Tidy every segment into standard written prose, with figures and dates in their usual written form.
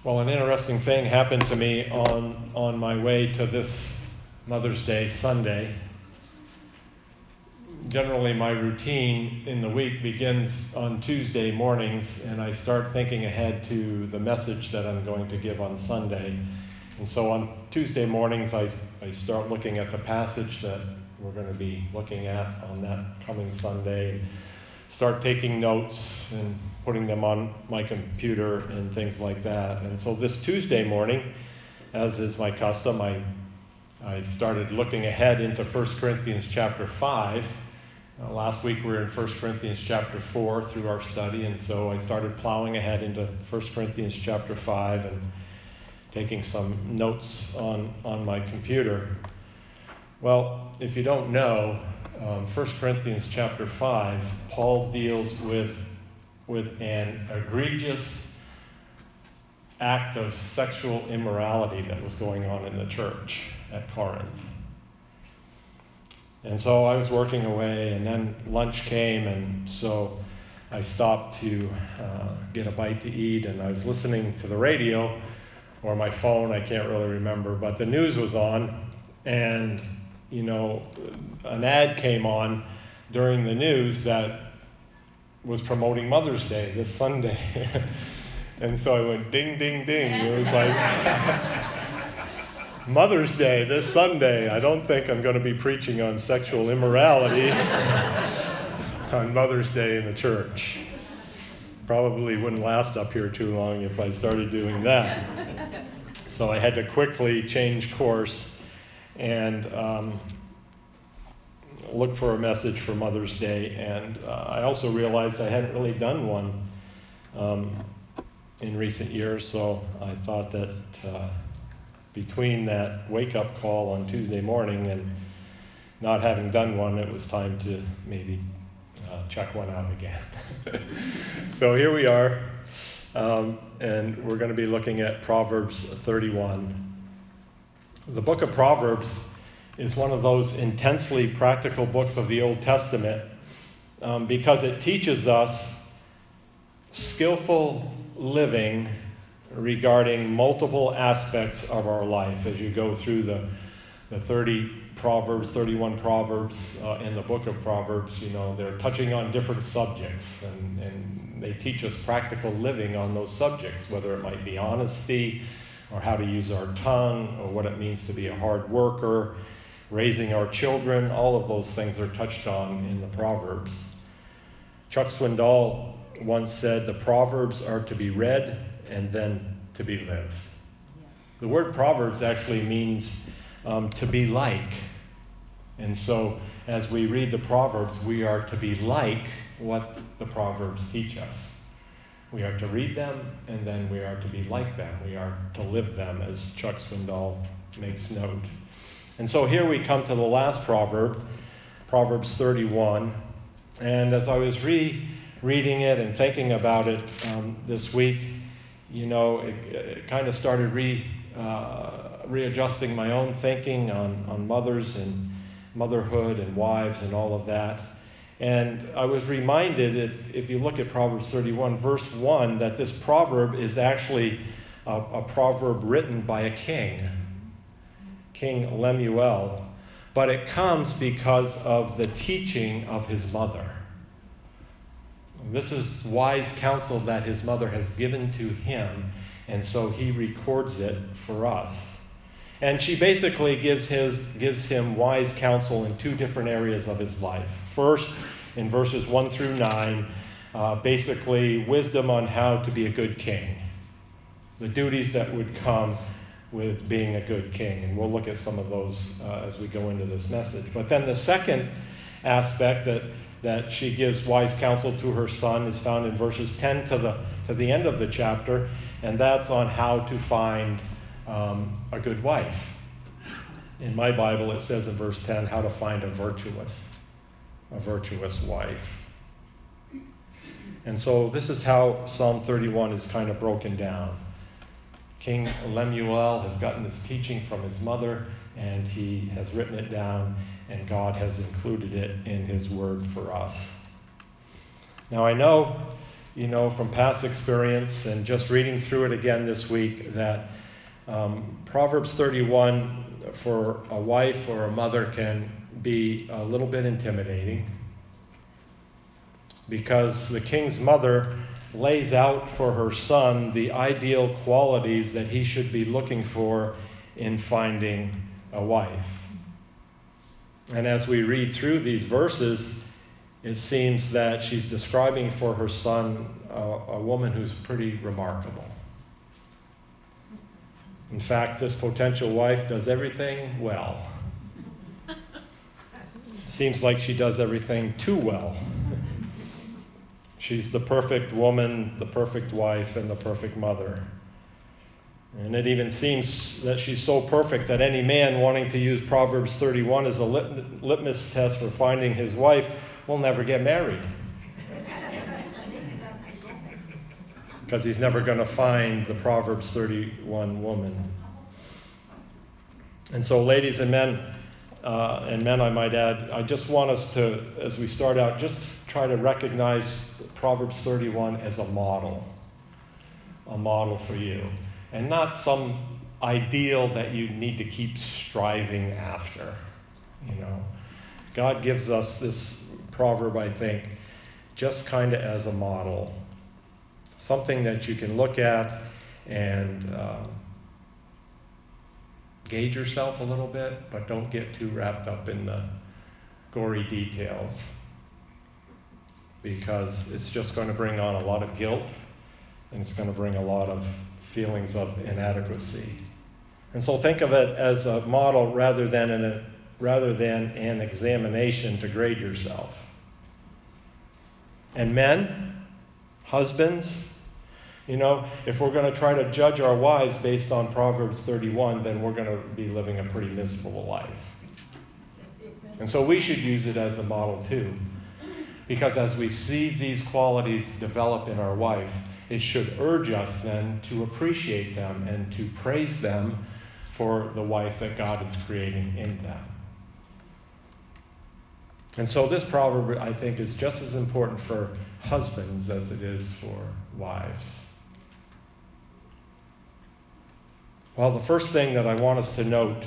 Well, an interesting thing happened to me on my way to this Mother's Day Sunday. Generally, my routine in the week begins on Tuesday mornings, and I start thinking ahead to the message that I'm going to give on Sunday. And so on Tuesday mornings, I start looking at the passage that we're going to be looking at on that coming Sunday, and start taking notes and putting them on my computer and things like that. And so this Tuesday morning, as is my custom, I started looking ahead into 1 Corinthians chapter 5. Last week we were in 1 Corinthians chapter 4 through our study, and so I started plowing ahead into 1 Corinthians chapter 5 and taking some notes on my computer. Well, if you don't know, 1 Corinthians chapter 5, Paul deals with an egregious act of sexual immorality that was going on in the church at Corinth. And so I was working away, and then lunch came, and so I stopped to get a bite to eat, and I was listening to the radio or my phone, I can't really remember, but the news was on, and an ad came on during the news that was promoting Mother's Day this Sunday. And so I went ding, ding, ding. It was like, Mother's Day this Sunday. I don't think I'm going to be preaching on sexual immorality on Mother's Day in the church. Probably wouldn't last up here too long if I started doing that. So I had to quickly change course and look for a message for Mother's Day. And I also realized I hadn't really done one in recent years, so I thought that between that wake-up call on Tuesday morning and not having done one, it was time to maybe check one out again. So here we are, and we're going to be looking at Proverbs 31. The book of Proverbs is one of those intensely practical books of the Old Testament because it teaches us skillful living regarding multiple aspects of our life. As you go through the 31 Proverbs in the book of Proverbs, they're touching on different subjects, and they teach us practical living on those subjects, whether it might be honesty, or how to use our tongue, or what it means to be a hard worker, raising our children. All of those things are touched on in the Proverbs. Chuck Swindoll once said, the Proverbs are to be read and then to be lived. Yes. The word Proverbs actually means to be like. And so as we read the Proverbs, we are to be like what the Proverbs teach us. We are to read them, and then we are to be like them. We are to live them, as Chuck Swindoll makes note. And so here we come to the last proverb, Proverbs 31. And as I was reading it and thinking about it this week, it kind of started readjusting my own thinking on mothers and motherhood and wives and all of that. And I was reminded, if you look at Proverbs 31, verse 1, that this proverb is actually a proverb written by a king, King Lemuel. But it comes because of the teaching of his mother. This is wise counsel that his mother has given to him, and so he records it for us. And she basically gives him wise counsel in two different areas of his life. First, in verses 1 through 9, basically wisdom on how to be a good king, the duties that would come with being a good king. And we'll look at some of those as we go into this message. But then the second aspect that she gives wise counsel to her son is found in verses 10 to the end of the chapter, and that's on how to find a good wife. In my Bible, it says in verse 10, how to find a virtuous wife. And so this is how Psalm 31 is kind of broken down. King Lemuel has gotten this teaching from his mother, and he has written it down, and God has included it in his word for us. Now I know from past experience and just reading through it again this week that Proverbs 31 for a wife or a mother can be a little bit intimidating, because the king's mother lays out for her son the ideal qualities that he should be looking for in finding a wife. And as we read through these verses, it seems that she's describing for her son a woman who's pretty remarkable. In fact, this potential wife does everything well. Seems like she does everything too well. She's the perfect woman, the perfect wife, and the perfect mother. And it even seems that she's so perfect that any man wanting to use Proverbs 31 as a litmus test for finding his wife will never get married. Because he's never going to find the Proverbs 31 woman. And so, ladies and men I might add, I just want us to, as we start out, just try to recognize Proverbs 31 as a model for you, and not some ideal that you need to keep striving after. God gives us this proverb, I think, just kind of as a model, something that you can look at and gauge yourself a little bit, but don't get too wrapped up in the gory details, because it's just going to bring on a lot of guilt, and it's going to bring a lot of feelings of inadequacy. And so think of it as a model rather than an examination to grade yourself. And men, husbands, if we're going to try to judge our wives based on Proverbs 31, then we're going to be living a pretty miserable life. And so we should use it as a model too. Because as we see these qualities develop in our wife, it should urge us then to appreciate them and to praise them for the wife that God is creating in them. And so this proverb, I think, is just as important for husbands as it is for wives. Well, the first thing that I want us to note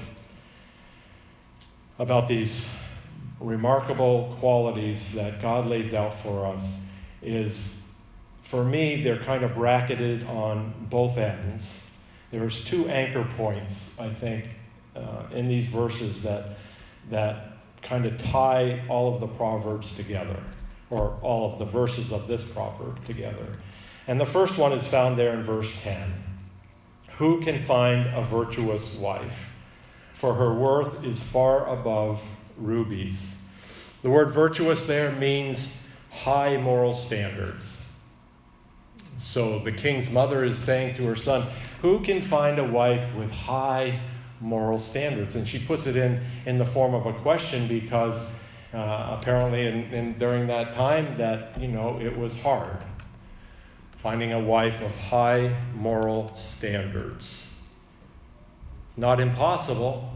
about these remarkable qualities that God lays out for us is, for me, they're kind of bracketed on both ends. There's two anchor points, I think, in these verses that kind of tie all of the Proverbs together, or all of the verses of this proverb together. And the first one is found there in verse 10. Who can find a virtuous wife? For her worth is far above rubies. The word virtuous there means high moral standards. So the king's mother is saying to her son, who can find a wife with high moral standards? And she puts it in the form of a question because apparently during that time that, it was hard finding a wife of high moral standards. Not impossible,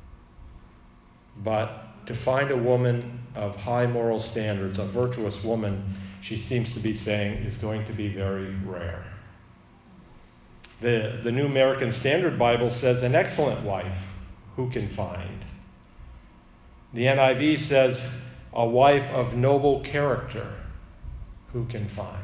but to find a woman of high moral standards, a virtuous woman, she seems to be saying, is going to be very rare. The New American Standard Bible says an excellent wife, who can find? The NIV says a wife of noble character, who can find?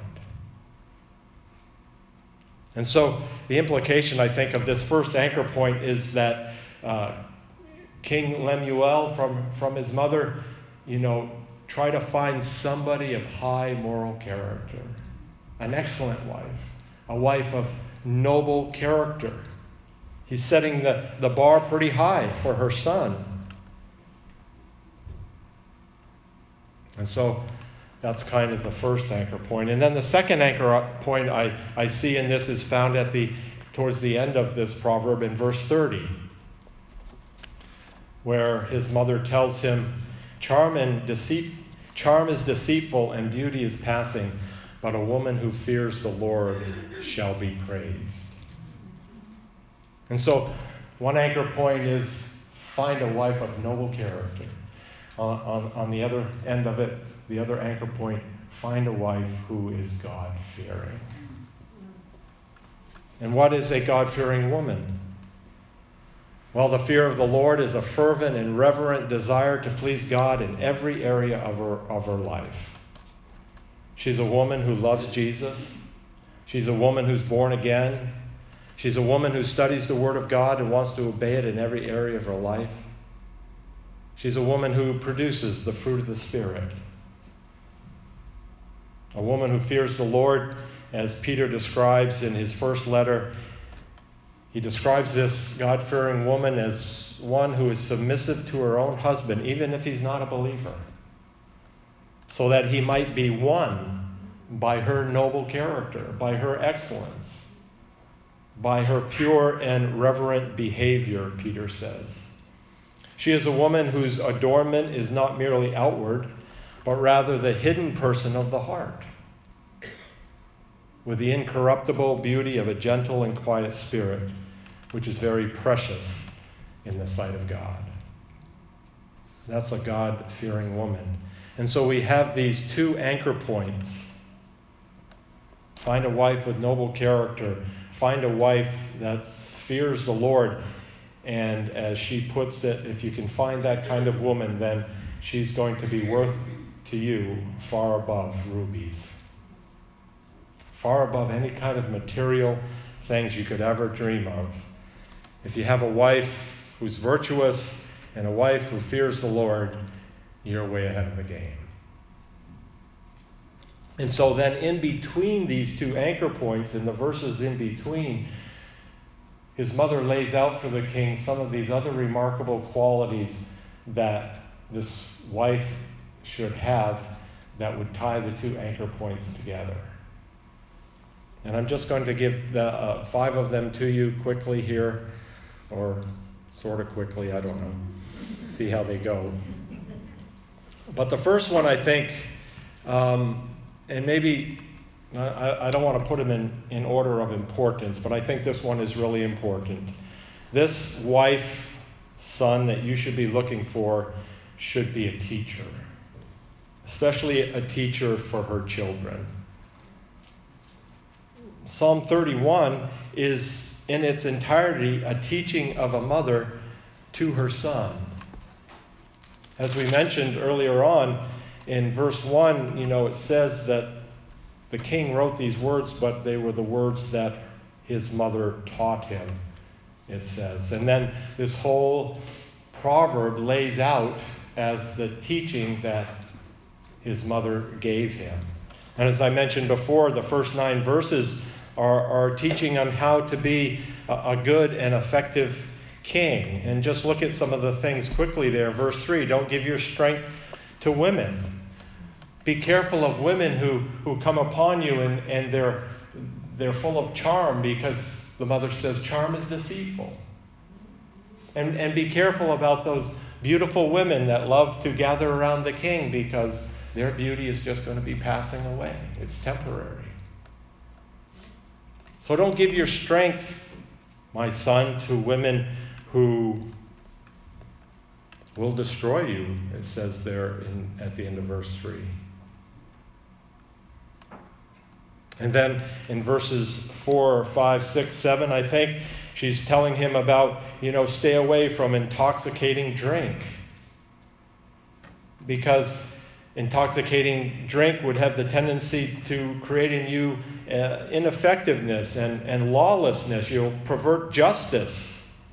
And so the implication, I think, of this first anchor point is that King Lemuel, from his mother, try to find somebody of high moral character, an excellent wife, a wife of noble character. He's setting the bar pretty high for her son. And so that's kind of the first anchor point. And then the second anchor point I see in this is found towards the end of this proverb in verse 30, where his mother tells him, charm is deceitful and beauty is passing, but a woman who fears the Lord shall be praised. And so one anchor point is find a wife of noble character. On the other end of it, the other anchor point, find a wife who is God-fearing. And what is a God-fearing woman? Well, the fear of the Lord is a fervent and reverent desire to please God in every area of her life. She's a woman who loves Jesus. She's a woman who's born again. She's a woman who studies the Word of God and wants to obey it in every area of her life. She's a woman who produces the fruit of the Spirit. A woman who fears the Lord, as Peter describes in his first letter. He describes this God-fearing woman as one who is submissive to her own husband, even if he's not a believer, so that he might be won by her noble character, by her excellence, by her pure and reverent behavior, Peter says. She is a woman whose adornment is not merely outward, but rather the hidden person of the heart, with the incorruptible beauty of a gentle and quiet spirit, which is very precious in the sight of God. That's a God-fearing woman. And so we have these two anchor points. Find a wife with noble character. Find a wife that fears the Lord. And as she puts it, if you can find that kind of woman, then she's going to be worth to you far above rubies. Far above any kind of material things you could ever dream of. If you have a wife who's virtuous and a wife who fears the Lord, you're way ahead of the game. And so then in between these two anchor points, in the verses in between, his mother lays out for the king some of these other remarkable qualities that this wife should have that would tie the two anchor points together. And I'm just going to give the 5 of them to you quickly here, or sort of quickly, I don't know. See how they go. But the first one, I think, and maybe I don't want to put them in order of importance, but I think this one is really important. This wife, son that you should be looking for should be a teacher, especially a teacher for her children. Psalm 31 is in its entirety a teaching of a mother to her son. As we mentioned earlier on, in verse 1, it says that the king wrote these words, but they were the words that his mother taught him, it says. And then this whole proverb lays out as the teaching that his mother gave him. And as I mentioned before, the first 9 verses are teaching on how to be a good and effective king. And just look at some of the things quickly there. Verse 3, don't give your strength to women. Be careful of women who come upon you and they're full of charm, because the mother says charm is deceitful. And be careful about those beautiful women that love to gather around the king, because their beauty is just going to be passing away. It's temporary. So don't give your strength, my son, to women who will destroy you, it says there at the end of verse 3. And then in verses 4, 5, 6, 7, I think she's telling him about, stay away from intoxicating drink. Because intoxicating drink would have the tendency to create in you ineffectiveness and lawlessness. You'll pervert justice.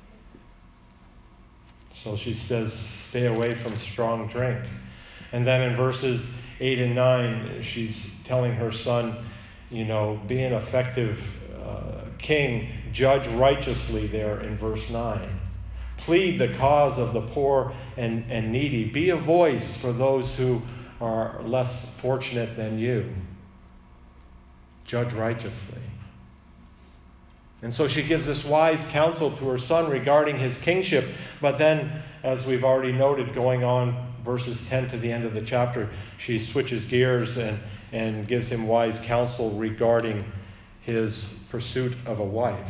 So she says, stay away from strong drink. And then in verses 8 and 9, she's telling her son, be an effective king, judge righteously there in verse 9. Plead the cause of the poor and needy. Be a voice for those who are less fortunate than you. Judge righteously. And so she gives this wise counsel to her son regarding his kingship. But then, as we've already noted, going on verses 10 to the end of the chapter, she switches gears and gives him wise counsel regarding his pursuit of a wife.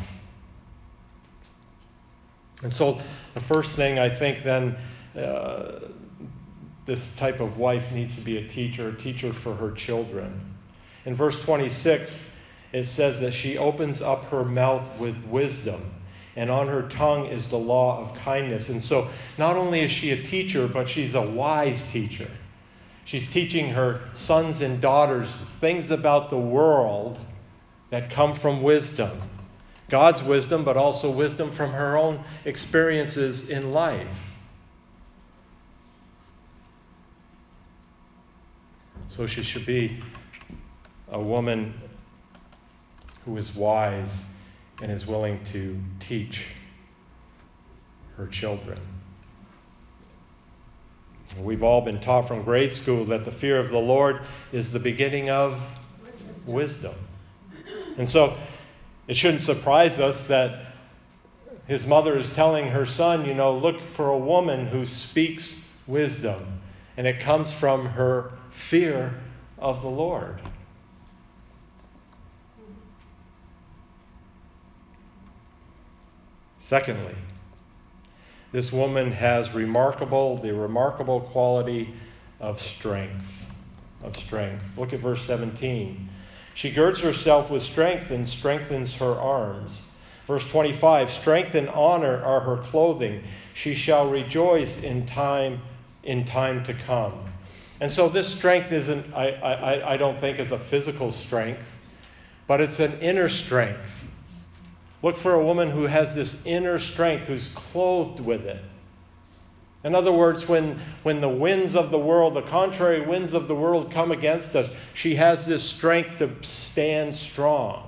And so the first thing I think then this type of wife needs to be a teacher for her children. In verse 26, it says that she opens up her mouth with wisdom, and on her tongue is the law of kindness. And so not only is she a teacher, but she's a wise teacher. She's teaching her sons and daughters things about the world that come from wisdom. God's wisdom, but also wisdom from her own experiences in life. So she should be a woman who is wise and is willing to teach her children. We've all been taught from grade school that the fear of the Lord is the beginning of wisdom. And so it shouldn't surprise us that his mother is telling her son, look for a woman who speaks wisdom. And it comes from her fear of the Lord. Secondly, this woman has the remarkable quality of strength. Look at verse 17. She girds herself with strength and strengthens her arms. Verse 25, strength and honor are her clothing. She shall rejoice in time to come. And so this strength isn't, I don't think, is a physical strength, but it's an inner strength. Look for a woman who has this inner strength, who's clothed with it. In other words, when the winds of the world, the contrary winds of the world come against us, she has this strength to stand strong.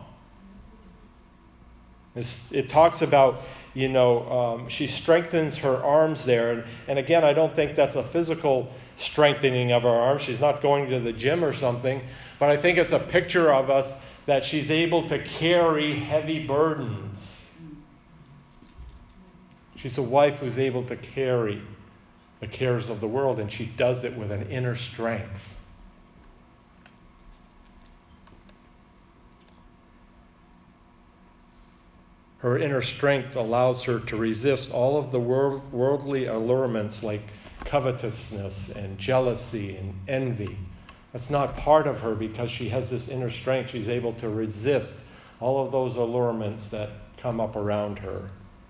It talks about, she strengthens her arms there. And again, I don't think that's a physical strengthening of her arms. She's not going to the gym or something. But I think it's a picture of us that she's able to carry heavy burdens. She's a wife who's able to carry the cares of the world, and she does it with an inner strength. Her inner strength allows her to resist all of the worldly allurements like covetousness and jealousy and envy. That's not part of her because she has this inner strength. She's able to resist all of those allurements that come up around her.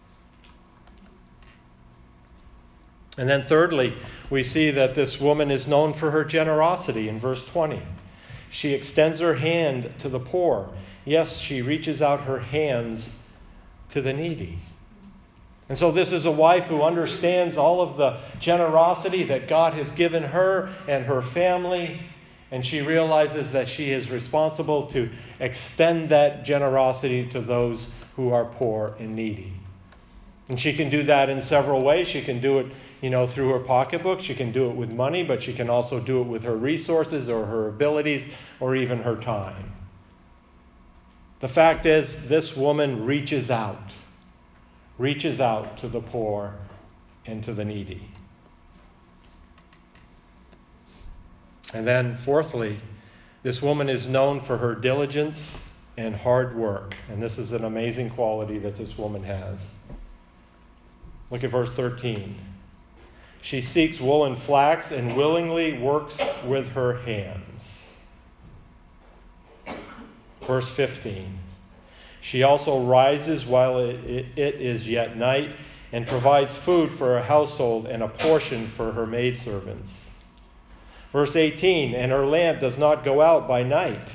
And then thirdly, we see that this woman is known for her generosity in verse 20. She extends her hand to the poor. Yes, she reaches out her hands to the needy. And so this is a wife who understands all of the generosity that God has given her and her family, and she realizes that she is responsible to extend that generosity to those who are poor and needy. And she can do that in several ways. She can do it, through her pocketbook. She can do it with money, but she can also do it with her resources or her abilities or even her time. The fact is, this woman reaches out to the poor and to the needy. And then fourthly, this woman is known for her diligence and hard work. And this is an amazing quality that this woman has. Look at verse 13. She seeks wool and flax and willingly works with her hands. Verse 15. She also rises while it is yet night and provides food for her household and a portion for her maidservants. Verse 18, and her lamp does not go out by night.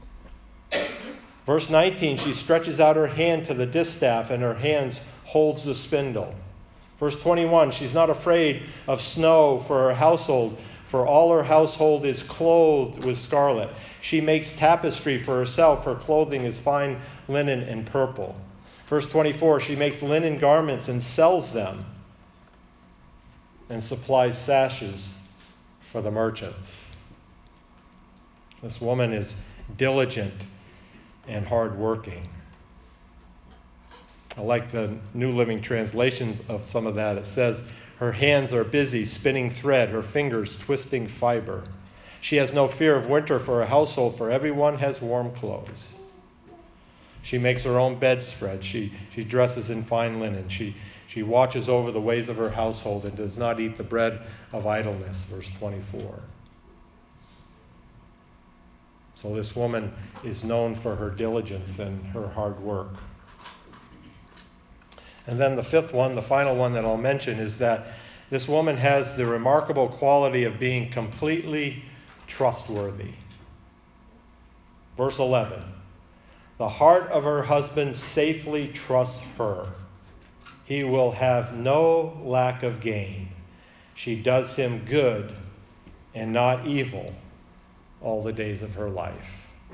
Verse 19, she stretches out her hand to the distaff and her hands holds the spindle. Verse 21, she's not afraid of snow for her household, for all her household is clothed with scarlet. She makes tapestry for herself. Her clothing is fine linen and purple. Verse 24, she makes linen garments and sells them and supplies sashes for the merchants. This woman is diligent and hardworking. I like the New Living Translations of some of that. It says, her hands are busy spinning thread, her fingers twisting fiber. She has no fear of winter for her household, for everyone has warm clothes. She makes her own bedspread. She dresses in fine linen. She watches over the ways of her household and does not eat the bread of idleness, verse 24. So this woman is known for her diligence and her hard work. And then the fifth one, the final one that I'll mention, is that this woman has the remarkable quality of being completely trustworthy. Verse 11. The heart of her husband safely trusts her. He will have no lack of gain. She does him good and not evil all the days of her life.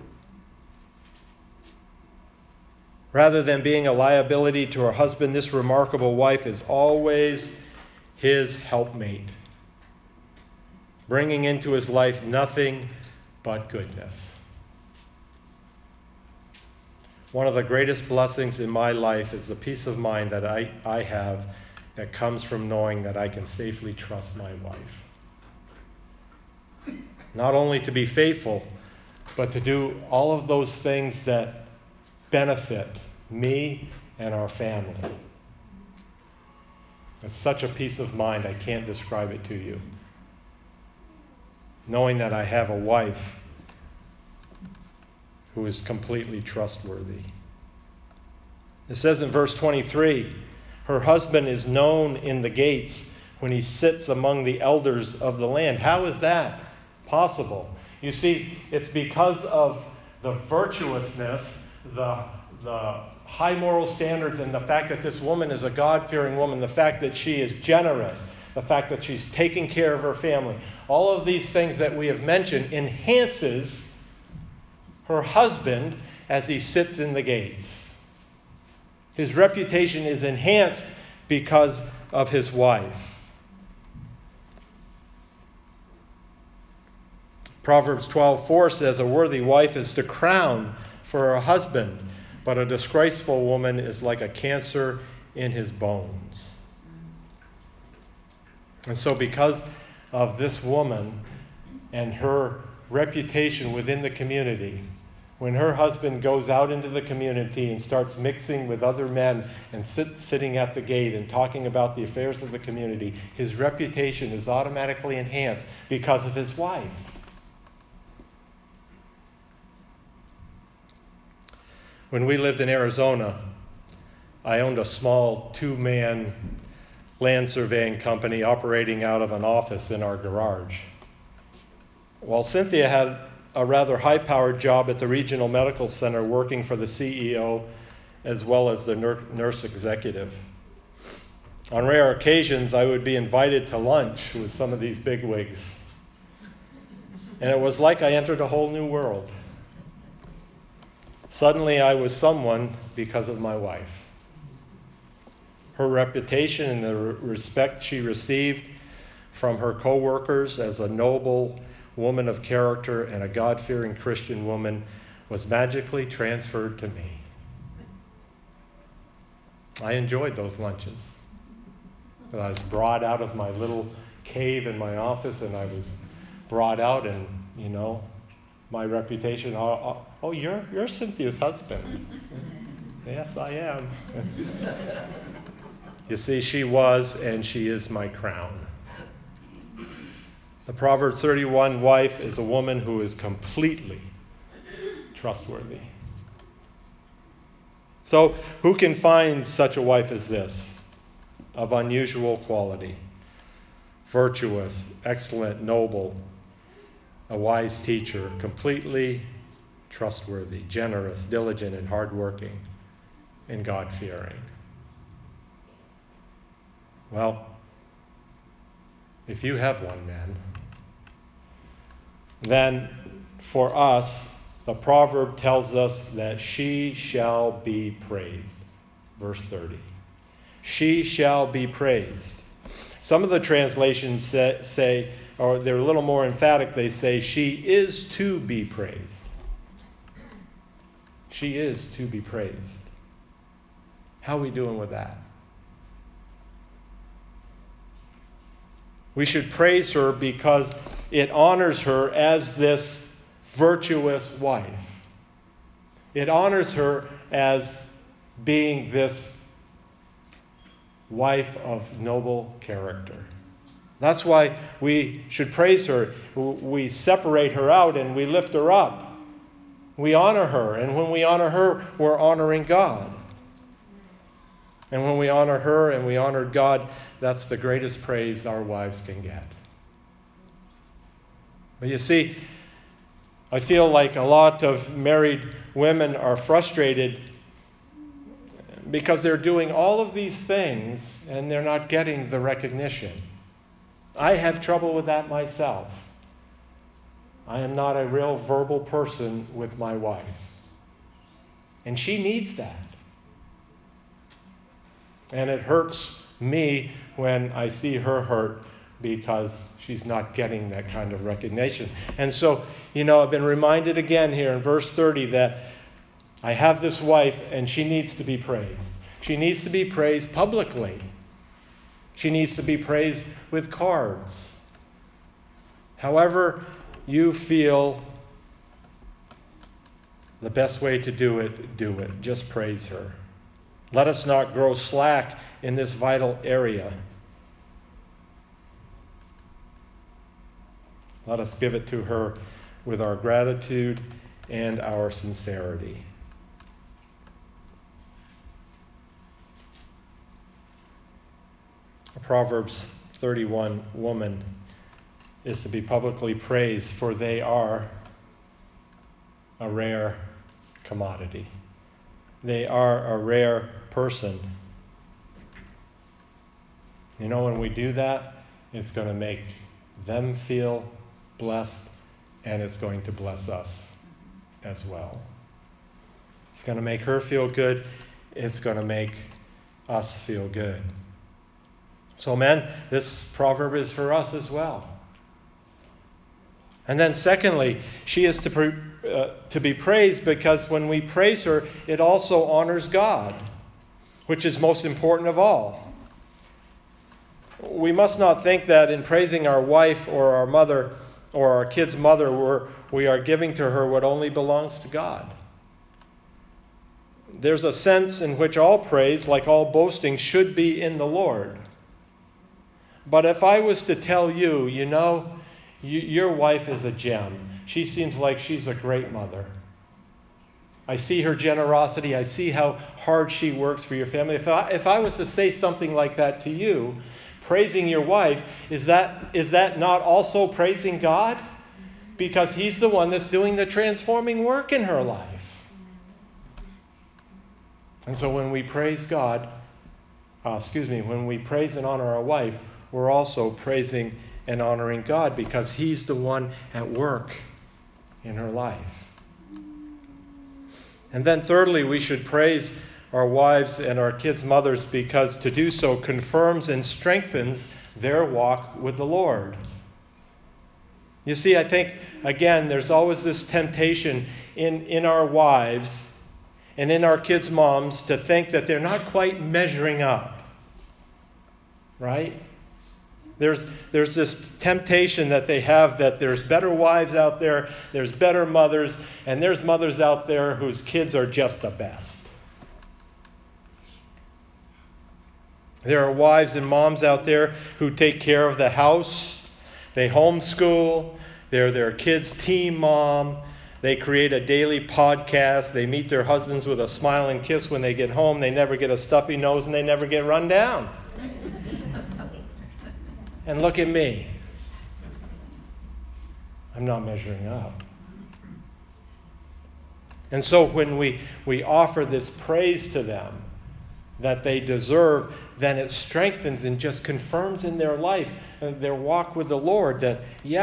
Rather than being a liability to her husband, this remarkable wife is always his helpmate, bringing into his life nothing but goodness. One of the greatest blessings in my life is the peace of mind that I have that comes from knowing that I can safely trust my wife. Not only to be faithful, but to do all of those things that benefit me and our family. It's such a peace of mind, I can't describe it to you. Knowing that I have a wife who is completely trustworthy. It says in verse 23, her husband is known in the gates when he sits among the elders of the land. How is that possible? You see, it's because of the virtuousness, the high moral standards, and the fact that this woman is a God-fearing woman, the fact that she is generous, the fact that she's taking care of her family. All of these things that we have mentioned enhances her husband as he sits in the gates. His reputation is enhanced because of his wife. Proverbs 12:4 says, a worthy wife is the crown for her husband, but a disgraceful woman is like a cancer in his bones. And so because of this woman and her reputation within the community, when her husband goes out into the community and starts mixing with other men and sitting at the gate and talking about the affairs of the community, his reputation is automatically enhanced because of his wife. When we lived in Arizona, I owned a small 2-man land surveying company operating out of an office in our garage. While Cynthia had a rather high-powered job at the regional medical center working for the CEO as well as the nurse executive. On rare occasions, I would be invited to lunch with some of these bigwigs. And it was like I entered a whole new world. Suddenly, I was someone because of my wife. Her reputation and the respect she received from her co-workers as a noble woman of character and a God-fearing Christian woman was magically transferred to me. I enjoyed those lunches. I was brought out of my little cave in my office, and I was brought out, and my reputation. Oh, you're Cynthia's husband. Yes, I am. You see, she was and she is my crown. The Proverbs 31 wife is a woman who is completely trustworthy. So, who can find such a wife as this? Of unusual quality, virtuous, excellent, noble, a wise teacher, completely trustworthy, generous, diligent, and hardworking, and God-fearing. Well, if you have one, man, then for us, the proverb tells us that she shall be praised. Verse 30. She shall be praised. Some of the translations say, or they're a little more emphatic, they say, she is to be praised. She is to be praised. How are we doing with that? We should praise her because it honors her as this virtuous wife. It honors her as being this wife of noble character. That's why we should praise her. We separate her out and we lift her up. We honor her, and when we honor her, we're honoring God. And when we honor her and we honor God, that's the greatest praise our wives can get. But you see, I feel like a lot of married women are frustrated because they're doing all of these things and they're not getting the recognition. I have trouble with that myself. I am not a real verbal person with my wife. And she needs that. And it hurts me when I see her hurt because she's not getting that kind of recognition. And so, I've been reminded again here in verse 30 that I have this wife and she needs to be praised. She needs to be praised publicly. She needs to be praised with cards. However you feel the best way to do it, do it. Just praise her. Let us not grow slack in this vital area. Let us give it to her with our gratitude and our sincerity. A Proverbs 31 woman is to be publicly praised, for they are a rare commodity. They are a rare person. When we do that, it's going to make them feel blessed, and it's going to bless us as well. It's going to make her feel good. It's going to make us feel good. So, men, this proverb is for us as well. And then secondly, she is to be praised because when we praise her, it also honors God, which is most important of all. We must not think that in praising our wife or our mother or our kid's mother, we are giving to her what only belongs to God. There's a sense in which all praise, like all boasting, should be in the Lord. But if I was to tell you, your wife is a gem. She seems like she's a great mother. I see her generosity. I see how hard she works for your family. If I was to say something like that to you, praising your wife, is that not also praising God? Because He's the one that's doing the transforming work in her life. And so when we praise God, when we praise and honor our wife, we're also praising and honoring God because He's the one at work in her life. And then thirdly, we should praise our wives and our kids' mothers because to do so confirms and strengthens their walk with the Lord. You see, I think, again, there's always this temptation in our wives and in our kids' moms to think that they're not quite measuring up. Right? There's this temptation that they have that there's better wives out there, there's better mothers, and there's mothers out there whose kids are just the best. There are wives and moms out there who take care of the house, they homeschool, they're their kids' team mom, they create a daily podcast, they meet their husbands with a smile and kiss when they get home, they never get a stuffy nose, and they never get run down. And look at me. I'm not measuring up. And so when we offer this praise to them that they deserve, then it strengthens and just confirms in their life, their walk with the Lord, that,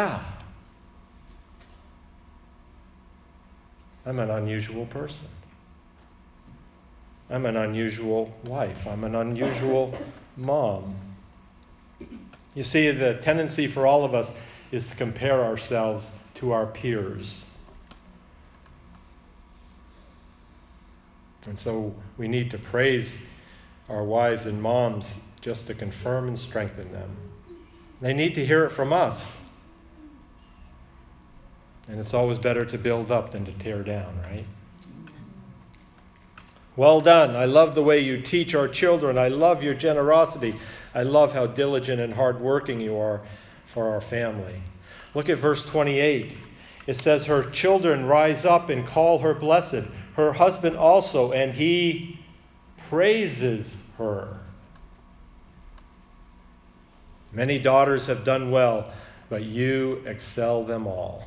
I'm an unusual person. I'm an unusual wife. I'm an unusual mom. You see, the tendency for all of us is to compare ourselves to our peers. And so we need to praise our wives and moms just to confirm and strengthen them. They need to hear it from us. And it's always better to build up than to tear down, right? Well done. I love the way you teach our children. I love your generosity. I love how diligent and hardworking you are for our family. Look at verse 28. It says, her children rise up and call her blessed, her husband also, and he praises her. Many daughters have done well, but you excel them all.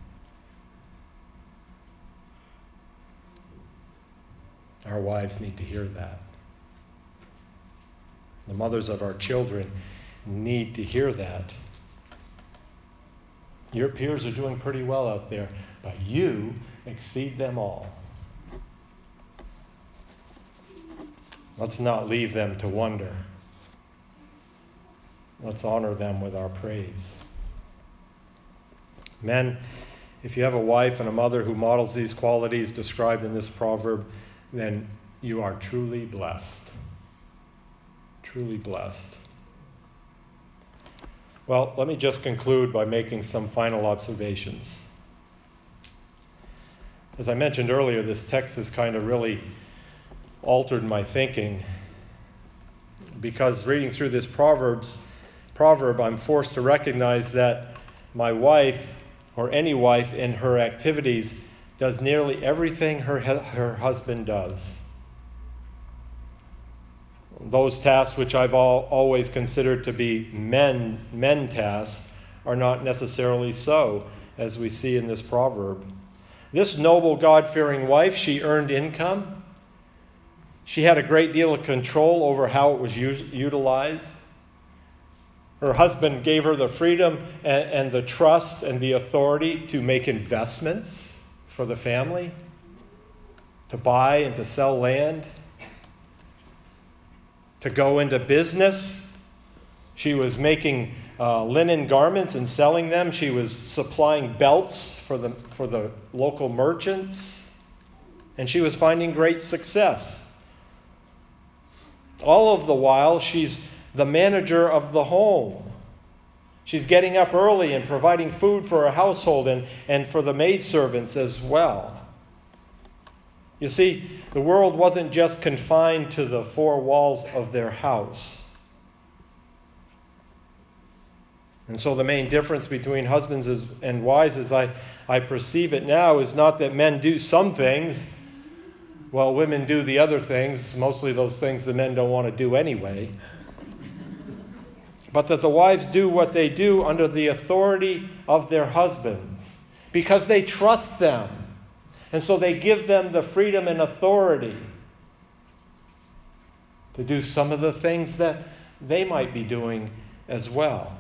Our wives need to hear that. The mothers of our children need to hear that. Your peers are doing pretty well out there, but you exceed them all. Let's not leave them to wonder. Let's honor them with our praise. Men, if you have a wife and a mother who models these qualities described in this proverb, then you are truly blessed. Truly blessed. Well, let me just conclude by making some final observations. As I mentioned earlier, this text has kind of really altered my thinking, because reading through this proverb, I'm forced to recognize that my wife, or any wife in her activities, does nearly everything her husband does. Those tasks which I've always considered to be men tasks are not necessarily so, as we see in this proverb. This noble, God-fearing wife, she earned income. She had a great deal of control over how it was utilized. Her husband gave her the freedom and the trust and the authority to make investments for the family, to buy and to sell land, to go into business. She was making linen garments and selling them. She was supplying belts for the local merchants, and she was finding great success. All of the while, she's the manager of the home. She's getting up early and providing food for her household and for the maidservants as well. You see, the world wasn't just confined to the four walls of their house. And so the main difference between husbands and wives, as I perceive it now, is not that men do some things while women do the other things, mostly those things the men don't want to do anyway, but that the wives do what they do under the authority of their husbands because they trust them. And so they give them the freedom and authority to do some of the things that they might be doing as well.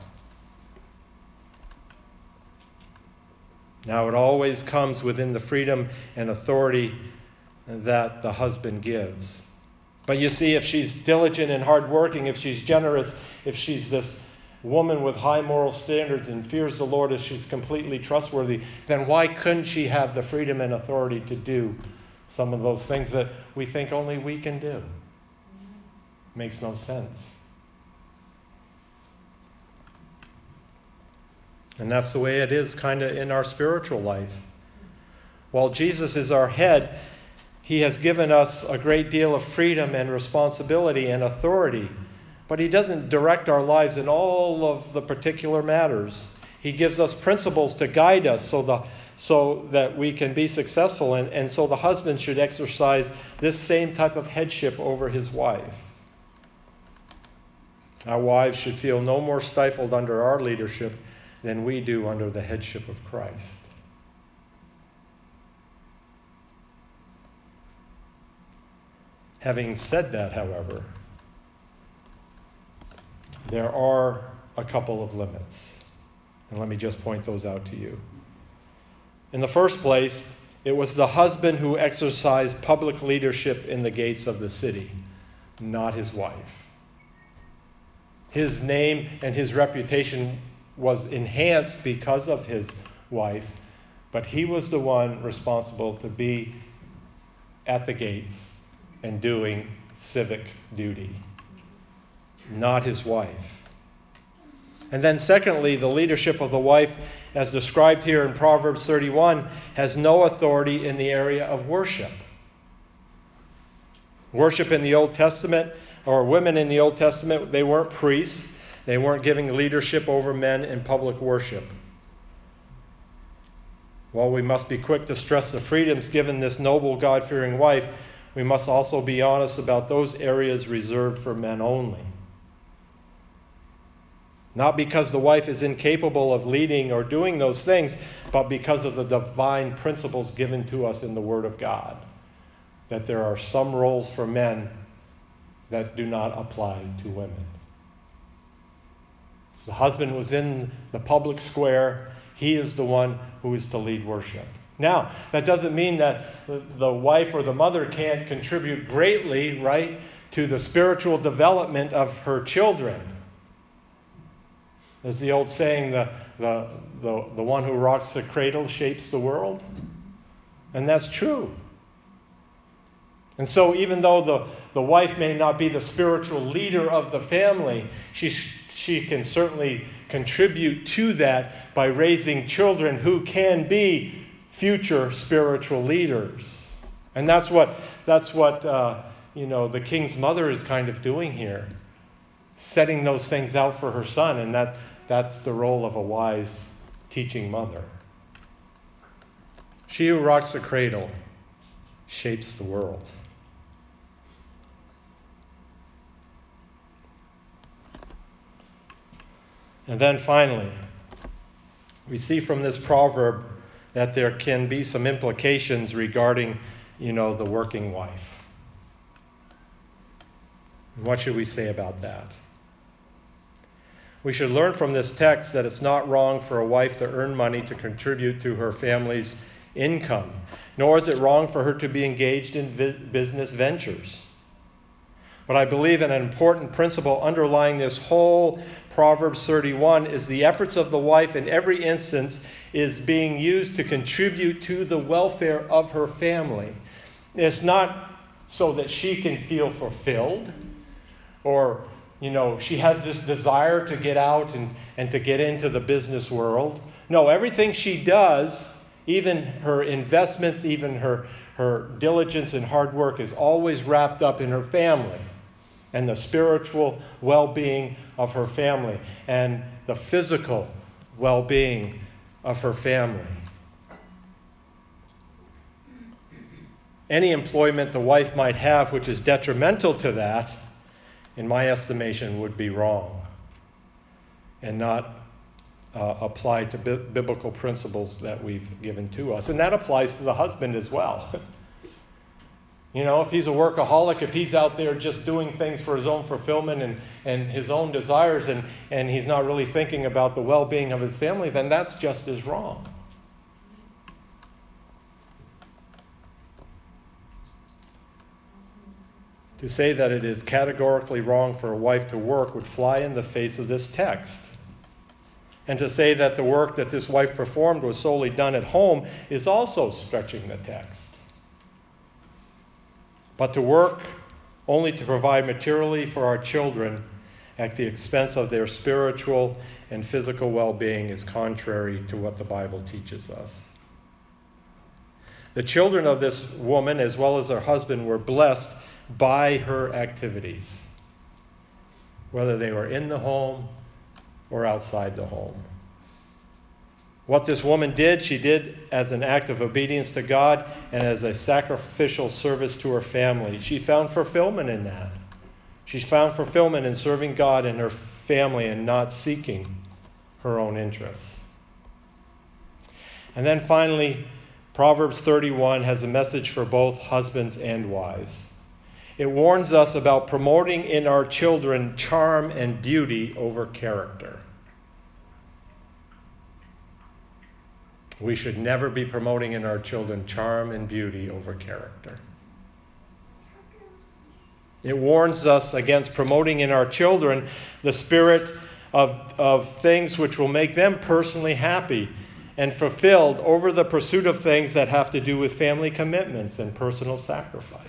Now, it always comes within the freedom and authority that the husband gives. But you see, if she's diligent and hardworking, if she's generous, if she's this woman with high moral standards and fears the Lord, if she's completely trustworthy, then why couldn't she have the freedom and authority to do some of those things that we think only we can do? Makes no sense. And that's the way it is kind of in our spiritual life. While Jesus is our head, he has given us a great deal of freedom and responsibility and authority. But he doesn't direct our lives in all of the particular matters. He gives us principles to guide us so that we can be successful. And so the husband should exercise this same type of headship over his wife. Our wives should feel no more stifled under our leadership than we do under the headship of Christ. Having said that, however, there are a couple of limits. And let me just point those out to you. In the first place, it was the husband who exercised public leadership in the gates of the city, not his wife. His name and his reputation was enhanced because of his wife, but he was the one responsible to be at the gates and doing civic duty, not his wife. And then secondly, the leadership of the wife, as described here in Proverbs 31, has no authority in the area of worship. Worship in the Old Testament, or women in the Old Testament, they weren't priests. They weren't giving leadership over men in public worship. While we must be quick to stress the freedoms given this noble, God-fearing wife, we must also be honest about those areas reserved for men only. Not because the wife is incapable of leading or doing those things, but because of the divine principles given to us in the Word of God. That there are some roles for men that do not apply to women. The husband was in the public square. He is the one who is to lead worship. Now, that doesn't mean that the wife or the mother can't contribute greatly, right, to the spiritual development of her children. As the old saying, the one who rocks the cradle shapes the world. And that's true. And so even though the wife may not be the spiritual leader of the family, she can certainly contribute to that by raising children who can be future spiritual leaders. And that's what the king's mother is kind of doing here, setting those things out for her son, and that's the role of a wise teaching mother. She who rocks the cradle shapes the world. And then finally, we see from this proverb that there can be some implications regarding, the working wife. And what should we say about that? We should learn from this text that it's not wrong for a wife to earn money to contribute to her family's income, nor is it wrong for her to be engaged in business ventures. But I believe an important principle underlying this whole Proverbs 31 is the efforts of the wife in every instance is being used to contribute to the welfare of her family. It's not so that she can feel fulfilled or, she has this desire to get out and to get into the business world. No, everything she does, even her investments, even her diligence and hard work is always wrapped up in her family and the spiritual well-being of her family and the physical well-being of her family. Any employment the wife might have which is detrimental to that, in my estimation, would be wrong and not apply to biblical principles that we've given to us. And that applies to the husband as well. If he's a workaholic, if he's out there just doing things for his own fulfillment and his own desires and he's not really thinking about the well-being of his family, then that's just as wrong. To say that it is categorically wrong for a wife to work would fly in the face of this text. And to say that the work that this wife performed was solely done at home is also stretching the text. But to work only to provide materially for our children at the expense of their spiritual and physical well-being is contrary to what the Bible teaches us. The children of this woman, as well as her husband, were blessed by her activities, whether they were in the home or outside the home. What this woman did, she did as an act of obedience to God and as a sacrificial service to her family. She found fulfillment in that. She found fulfillment in serving God and her family and not seeking her own interests. And then finally, Proverbs 31 has a message for both husbands and wives. It warns us about promoting in our children charm and beauty over character. We should never be promoting in our children charm and beauty over character. It warns us against promoting in our children the spirit of things which will make them personally happy and fulfilled over the pursuit of things that have to do with family commitments and personal sacrifice.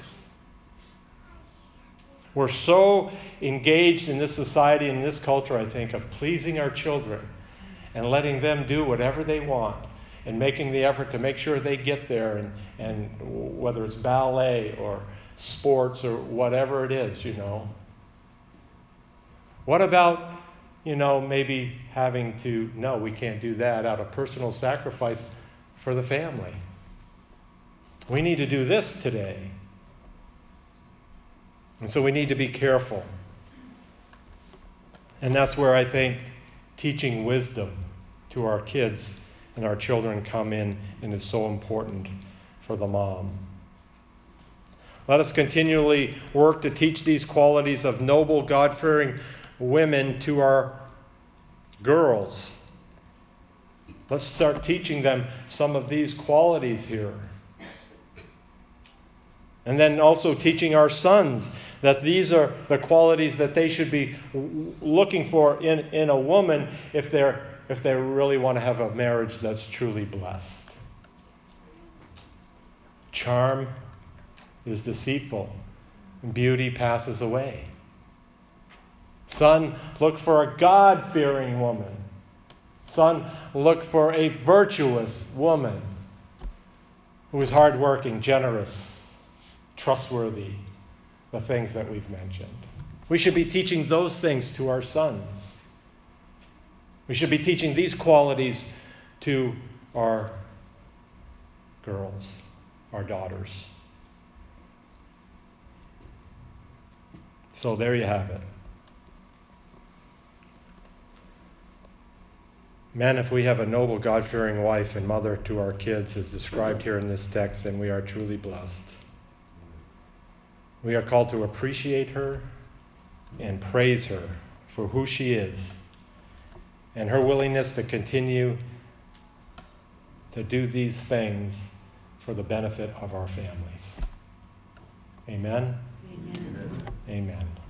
We're so engaged in this society and this culture, I think, of pleasing our children and letting them do whatever they want and making the effort to make sure they get there, and whether it's ballet or sports or whatever it is, What about, maybe having to, no, we can't do that, out of personal sacrifice for the family. We need to do this today. And so we need to be careful. And that's where I think teaching wisdom to our kids and our children come in and is so important for the mom. Let us continually work to teach these qualities of noble, God-fearing women to our girls. Let's start teaching them some of these qualities here. And then also teaching our sons that these are the qualities that they should be looking for in a woman if they really want to have a marriage that's truly blessed. Charm is deceitful, and beauty passes away. Son, look for a God-fearing woman. Son, look for a virtuous woman who is hardworking, generous, trustworthy, the things that we've mentioned. We should be teaching those things to our sons. We should be teaching these qualities to our girls, our daughters. So there you have it. Men, if we have a noble, God-fearing wife and mother to our kids as described here in this text, then we are truly blessed. We are called to appreciate her and praise her for who she is and her willingness to continue to do these things for the benefit of our families. Amen? Amen. Amen.